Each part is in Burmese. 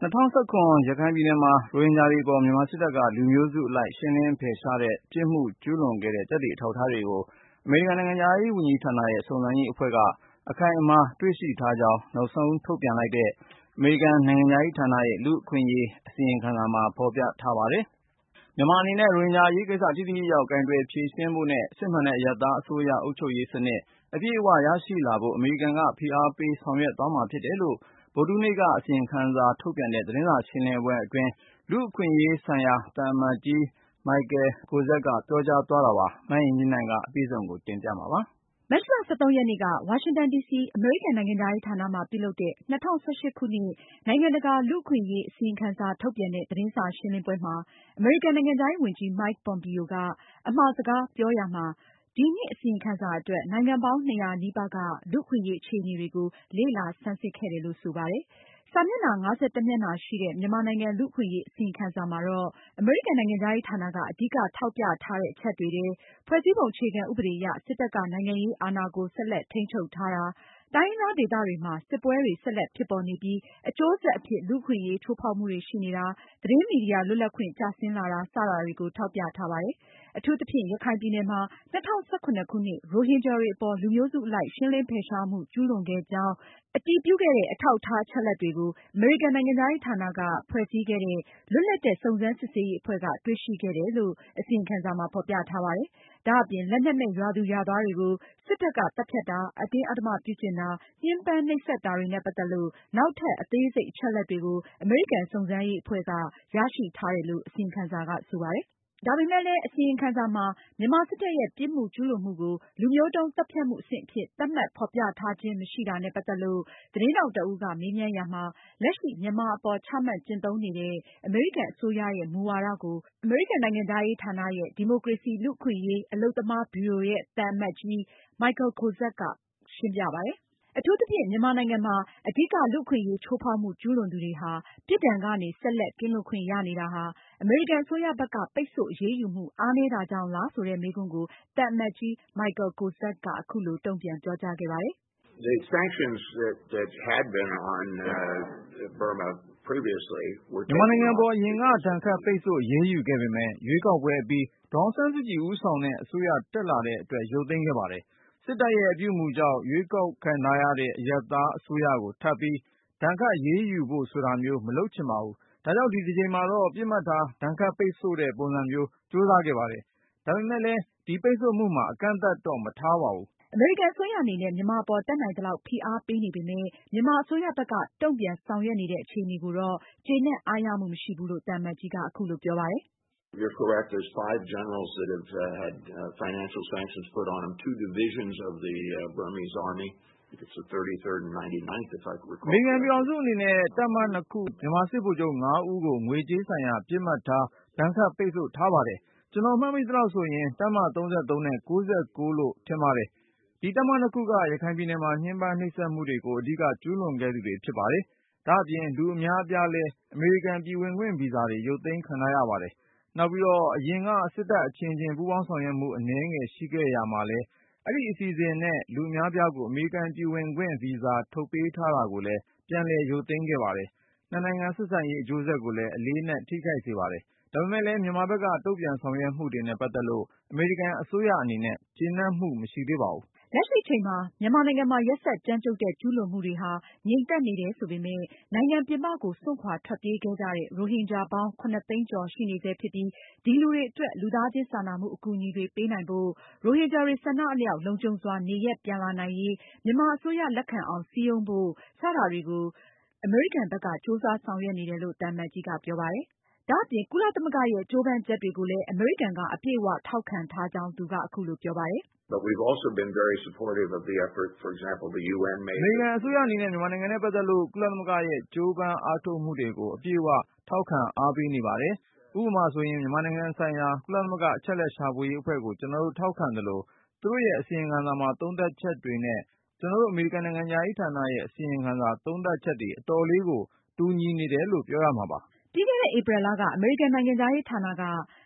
2019 ရခိုင်ပြည်နယ်မှာရိုဟင်ဂျာတွေအပေါ်မြန်မာစစ်တပ်ကလူမျိုးစုအလိုက်ရှင်းလင်းဖယ်ရှားတဲ့ပြစ်မှုကျူးလွန်ခဲ့တဲ့သက်သေအထောက်အထားတွေကိုအမေရိကန်နိုင်ငံခြားရေးဝန်ကြီးဌာနရဲ့စုံစမ်းရေးအဖွဲ့ကအခိုင်အမာတွေ့ရှိထားကြောင်းနောက်ဆုံးထုတ်ပြန်လိုက်တဲ့အမေရိကန်နိုင်ငံခြားရေးဌာနရဲ့လူ့အခွင့်အရေးအစီရင်ခံစာမှာဖော်ပြထားပါတယ်။မြန်မာအနေနဲ့ရိုဟင်ဂျာအရေးကိစ္စထိထိရောက်ကိုင်တွယ်ဖြေရှင်းဖို့နဲ့စစ်မှန်တဲ့အရပ်သားအစိုးရအုပ်ချုပ်ရေးစနစ်အပြည့်အဝရရှိလာဖို့အမေရိကန်ကဖိအားပေးဆောင်ရွက်သွားမှာဖြစ်တယ်လို့ဗုဒ္ဓဟူးနေ့ကအစီရင်ခံစာထုတ်ပြန်တဲ့သတင်းစာရှင်းလင်းပွဲအတွင်းလူ့အခွင့်အရေးဆိုင်ရာသံအမတ်ကြီး Michael Kozak ကပြောကြားသွားတာပါ။မအင်ကြင်းနိုင်ကအပြည့်အစုံကိုတင်ပြမှာပါ။မတ်လ ရက်နေ့ကဝါရှင်တန်ဒီစီအမေရိကန်နိုင်ငံခြားရေးဌာနမှာပြုလုပ်တဲ့2018ခုနှစ်နိုင်ငံတကာလူ့အခွင့်အရေးအစီရင်ခံစာထုတ်ပြန်တဲ့သတင်းစာရှင်းလင်းပွဲမှာအမေရိကန်နိုင်ငံခြားရေးဝန်ကြီး Mike Pompeo ကအမှာစကားပြောရာမှာဒီနှစ်အစီရင်ခံစာအတွက်နိုင်ငံပေါင်း200နီးပါးကလူ့အခွင့်အရေးအခြေအနေတွေကိုလေ့လာဆန်းစစ်ခဲ့တယ်လို့ဆိုပါတယ်။စာမျက်နှာ51မျက်နှာရှိတဲ့မြန်မာနိုင်ငံလူ့အခွင့်အရေးအစီရင်ခံစာမှာတော့အမေရိကန်နိုင်ငံခြားရေးဌာနကအဓိကထောက်ပြထားတဲ့အချက်တွေထဲဖွဲ့စည်းပုံအခြေခံဥပဒေအရစစ်တပ်ကနိုင်ငံရေးအာဏာကိုဆက်လက်ထိန်းချုပ်ထားတာတိုင်းရင်းသားဒေသတွေမှာစစ်ပွဲတွေဆက်လက်ဖြစ်ပေါ်နေပြီးအကျိုးဆက်အဖြစ်လူ့အခွင့်အရေးချိုးဖောက်မှုတွေရှိနေတာသတင်းမီဒီယာလွတ်လပ်ခွင့်ကျဆင်းလာတာစတာတွေကိုထောက်ပြထားပါတယ်။အထူးသဖြင့်ရခိုင်ပြည်နယ်မှာ2017ခုနှစ်ရိုဟင်ဂျာတွေအပေါ်လူမျိုးစုအလိုက်ရှင်းလင်းဖယ်ရှားမှုကျူးလွန်ခဲ့ကြောင်းအတည်ပြုခဲ့တဲ့အထောက်အထားအချက်အလက်တွေကိုအမေရိကန်နိုင်ငံခြားရေးဌာနကဖွဲ့စည်းခဲ့တဲ့လွတ်လပ်တဲ့စုံစမ်းစစ်ဆေးရေးအဖွဲ့ကတွေ့ရှိခဲ့တယ်လို့အစီရင်ခံစာမှာဖော်ပြထားပါတယ်။ဒါအပြင်လက်နက်မဲ့ရွာသူရွာသားတွေကိုစစ်တပ်ကသတ်ဖြတ်တာအတင်းအဓမ္မပြုကျင့်တာညှဉ်းပန်းနှိပ်စက်တာတွေနဲ့ပတ်သက်လို့နောက်ထပ်အသေးစိတ်အချက်အလက်တွေကိုအမေရိကန်စုံစမ်းရေးအဖွဲ့ကရရှိထားတယ်လို့အစီရင်ခံစာကဆိုပါတယ်။ဒါပေမဲ့လည်းအစီရင်ခံစာမှာမြန်မာစစ်တပ်ရဲ့ပြစ်မှုကျူးလွန်မှုကိုလူမျိုးတုန်းသတ်ဖြတ်မှုအဆင့်အဖြစ်သတ်မှတ်ဖော်ပြထားခြင်းမရှိတာနဲ့ပတ်သက်လို့သတင်းထောက်တဦးကမေးမြန်းရာမှာလက်ရှိမြန်မာအပေါ်ချမှတ်ကျင့်သုံးနေတဲ့အမေရိကန်အစိုးရရဲ့မူဝါဒကိုအမေရိကန်နိုင်ငံခြားရေးဌာနရဲ့ဒီမိုကရေစီလူ့အခွင့်အရေးအလုပ်သမားဗျူရိုရဲ့သံအမတ်ကြီး Michael Kozak ကရှင်းပြပါတယ်။အထူးသဖြင့်မြန်မာနိုင်ငံမှာအဓိကလူ့အခွင့်အရေးချိုးဖောက်မှုကျူးလွန်သူတွေဟာပြစ်ဒဏ်ကနေဆက်လက်ကင်းလွတ်ခွင့်ရနေတာဟာအမေရိကန်အစိုးရဘက်ကပိတ်ဆို့အရေးယူမှုအားနည်းတာကြောင့်လားဆိုတဲ့မေးခွန်းကိုသံအမတ်ကြီး Michael Kozak ကအခုလိုတုန့်ပြန်ပြောကြားခဲ့ပါတယ်။ The sanctions that had been on Burma previously were မြန်မာနိုင်ငံပေါ်အရင်ကဒဏ်ခတ်ပိတ်ဆို့ရေးယူခဲ့ပေမဲ့ရွေးကောက်ပွဲအပြီးဒေါ်အောင်ဆန်းစုကြည်ဦးဆောင်တဲ့အစိုးရတက်လာတဲ့အတွက်ရုပ်သိမ်းခဲ့ပါတယ်။စစ်တပ်ရဲ့အပြုအမူကြောင့်ရွေးကောက်ခံထားရတဲ့အရပ်သားအစိုးရကိုထပ်ပြီးဒဏ်ခတ်ရေးယူဖို့ဆိုတာမျိုးမလုပ်ချင်ပါဘူး။ဒါကြောင့်ဒီတစ်ကြိမ်မှာတော့ပြစ်မှတ်ထားဒဏ်ခတ်ပိတ်ဆို့တဲ့ပုံစံမျိုးကြိုးစားခဲ့ပါတယ်။ဒါပေမဲ့လည်းဒီပိတ်ဆို့မှုမှာအကန့်အသတ်တော့မထားပါဘူး။အမေရိကန်အစိုးရအနေနဲ့မြန်မာအပေါ်တတ်နိုင်သလောက်ဖိအားပေးနေပေမဲ့မြန်မာအစိုးရဘက်ကတုံ့ပြန်ဆောင်ရွက်နေတဲ့အခြေအနေကိုတော့ကျေနပ်အားရမှုမရှိဘူးလို့သံအမတ်ကြီးကအခုလိုပြောပါတယ်။ You're correct. There's 5 generals that have had financial sanctions put on them. 2 divisions of the Burmese army. It's the 33rd and 99th, if I recall. အမေရိကန်ပြည်ထောင်စုအနေနဲ့တပ်မ2ခုမြန်မာစစ်ဗိုလ်ချုပ်5ဦးကိုငွေကြေးဆိုင်ရာပြစ်မှတ်ထားဒဏ်ခတ်ပိတ်ဆို့ထားပါတယ်။ကျွန်တော်မှတ်မိသလောက်ဆိုရင်တပ်မ33နဲ့99လို့ထင်ပါတယ်။ဒီတပ်မ2ခုကရခိုင်ပြည်နယ်မှာညှဉ်းပန်းနှိပ်စက်မှုတွေကိုအဓိကကျူးလွန်ခဲ့သူတွေဖြစ်ပါတယ်။ဒါအပြင်လူအများအပြားလဲအမေရိကန်ပြည်ဝင်ခွင့်ဗီဇာတွေရုပ်သိမ်းခံရပါတယ်။နောက်ပြီးတော့အရင်ကစစ်တပ်အချင်းချင်းပူးပေါင်းဆောင်ရွက်မှုအနည်းငယ်ရှိခဲ့ရမှာလဲအဲ့ဒီအစီအစဉ်နဲ့လူအများပြားကိုအမေရိကန်ပြည်ဝင်ခွင့်ဗီဇာထုတ်ပေးထားတာကိုလည်းပြန်လည်ရုပ်သိမ်းခဲ့ပါတယ်။နှစ်နိုင်ငံဆက်ဆံရေးအကျိုးဆက်ကိုလည်းအလေးနက်ထိခိုက်စေပါတယ်။ဒါပေမဲ့လည်းမြန်မာဘက်ကတုံ့ပြန်ဆောင်ရွက်မှုတွေနဲ့ပတ်သက်လို့အမေရိကန်အစိုးရအနေနဲ့ကျေနပ်မှုမရှိသေးပါဘူး။လက်ရှိအချိန်မှာမြန်မာနိုင်ငံမှာရက်စက်ကြမ်းကြုတ်တဲ့ကျူးလွန်မှုတွေဟာငြိမ်သက်နေတယ်ဆိုပေမဲ့နိုင်ငံပြင်ပကိုစွန့်ခွာထွက်ပြေးခဲ့ကြတဲ့ရိုဟင်ဂျာပေါင်း7သိန်းကျော်ရှိနေဆဲဖြစ်ပြီးဒီလူတွေအတွက်လူသားချင်းစာနာမှုအကူအညီတွေပေးနိုင်ဖို့ရိုဟင်ဂျာတွေဆန္ဒအလျောက်လုံခြုံစွာနေရပ်ပြန်လာနိုင်ရေးမြန်မာအစိုးရလက်ခံအောင်စည်းရုံးဖို့စတာတွေကိုအမေရိကန်ဘက်ကကြိုးစားဆောင်ရွက်နေတယ်လို့သံအမတ်ကြီးကပြောပါတယ်။ဒါအပြင်ကုလသမဂ္ဂရဲ့ကြိုးပမ်းချက်တွေကိုလည်းအမေရိကန်ကအပြည့်အဝထောက်ခံထားကြောင်းသူကအခုလိုပြောပါတယ်။ But we've also been very supportive of the effort, for example, the UN made. အမေရိကန်အစိုးရအနေနဲ့မြန်မာနိုင်ငံနဲ့ပတ်သက်လို့ကုလသမဂ္ဂရဲ့ကြိုးပမ်းအားထုတ်မှုတွေကိုအပြည့်အဝထောက်ခံအားပေးနေပါတယ်။ဥပမာဆိုရင်မြန်မာနိုင်ငံဆိုင်ရာကုလသမဂ္ဂအချက်လက်ရှာဖွေရေးအဖွဲ့ကိုကျွန်တော်တို့ထောက်ခံတယ်လို့သူတို့ရဲ့အစီရင်ခံစာမှာသုံးသပ်ချက်တွေနဲ့ကျွန်တော်တို့အမေရိကန်နိုင်ငံသားရေးဌာနရဲ့အစီရင်ခံစာသုံးသပ်ချက်တွေအတော်လေးကိုတူညီနေတယ်လို့ပြောရမှာပါ။ပြီးခဲ့တဲ့ဧပြီလကအမေရိကန်နိုင်ငံခြားရေးဌာနက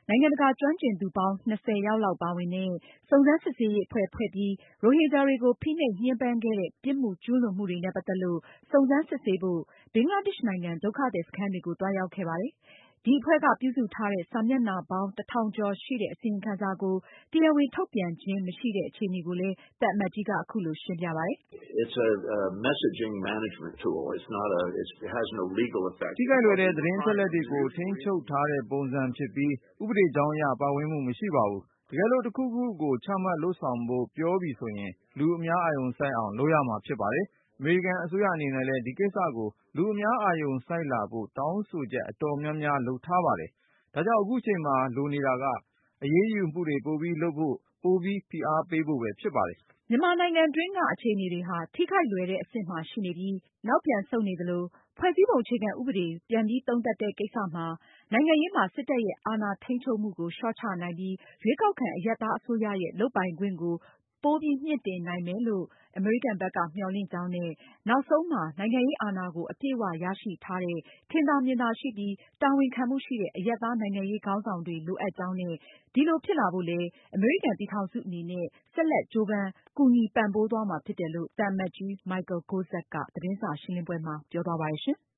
နိုင်ငံတကာကျွမ်းကျင်သူပေါင်း 20 ယောက်လောက်ပါဝင်တဲ့ စုံစမ်းစစ်ဆေးရေးအဖွဲ့ဖွဲ့ပြီး ရိုဟင်ဂျာတွေကို ဖိနှိပ်ညှဉ်းပန်းခဲ့တဲ့ ပြစ်မှုကျူးလွန်မှုတွေနဲ့ ပတ်သက်လို့ စုံစမ်းစစ်ဆေးဖို့ ဘင်္ဂလားဒေ့ရှ်နိုင်ငံ ဒုက္ခသည်စခန်းတွေကို သွားရောက်ခဲ့ပါတယ်။ ဒီအဖွဲ့က ပြုစုထားတဲ့ စာမျက်နှာပေါင်း 1000 ကျော်ရှိတဲ့ အစီရင်ခံစာကို တရားဝင်ထုတ်ပြန်ခြင်းမရှိတဲ့ အခြေအနေကိုလည်း သံအမတ်ကြီးက အခုလို ရှင်းပြပါတယ်။ It's a messaging management tool. It has no legal effect. ထိခိုက်လွယ်တဲ့ သတင်းအချက်အလက်တွေကို ထိန်းချုပ်ထားတဲ့ပုံစံဖြစ်ပြီး ဥပဒေကြောင်းအရ ပါဝင်မှုမရှိပါဘူး။ တကယ်လို့ တခုခုကို ချမှတ်လုပ်ဆောင်ဖို့ ပြောပြီဆိုရင် လူအများအာရုံစိုက်အောင် လုပ်ရမှာဖြစ်ပါတယ်။ အမေရိကန်အစိုးရအနေနဲ့လည်း ဒီကိစ္စကို လူအများအာရုံစိုက်လာဖို့ တောင်းဆိုချက်အတော်များများ လုပ်ထားပါတယ်။ ဒါကြောင့် အခုချိန်မှာ လိုနေတာက အရေးယူမှုတွေ ပိုပြီးလုပ်ဖို့ ပိုပြီးဖိအားပေးဖို့ပဲဖြစ်ပါတယ်။ မြန်မာနိုင်ငံတွင်းက အခြေအနေတွေဟာ ထိခိုက်လွယ်တဲ့အဆင့်မှာရှိနေပြီး နောက်ပြန်ဆုတ်နေသလို ဖွဲ့စည်းပုံအခြေခံဥပဒေ ပြန်ပြီးသုံးသပ်တဲ့ကိစ္စမှာ နိုင်ငံရေးမှာ စစ်တပ်ရဲ့ အာဏာထိန်းချုပ်မှုကို လျှော့ချနိုင်ပြီး ရွေးကောက်ခံအရပ်သားအစိုးရရဲ့ လုပ်ပိုင်ခွင့်ကို ပိုပြီးမြှင့်တင်နိုင်မယ်လို့ အမေရိကန်ဘက်က မျှော်လင့်ကြောင်းနဲ့ နောက်ဆုံးမှာ နိုင်ငံရေးအာဏာကို အပြည့်အဝရရှိထားတဲ့ ထင်သာမြင်သာရှိပြီး တာဝန်ခံမှုရှိတဲ့ အရပ်သားနိုင်ငံရေးခေါင်းဆောင်တွေ လိုအပ်ကြောင်းနဲ့ ဒီလိုဖြစ်လာဖို့လည်း အမေရိကန်ပြည်ထောင်စုအနေနဲ့ ဆက်လက်ကြိုးပမ်း ကူညီပံ့ပိုးသွားမှာဖြစ်တယ်လို့ သံအမတ်ကြီး Michael Kozak ကသတင်းစာရှင်းလင်းပွဲမှာ ပြောသွားပါတယ်ရှင်။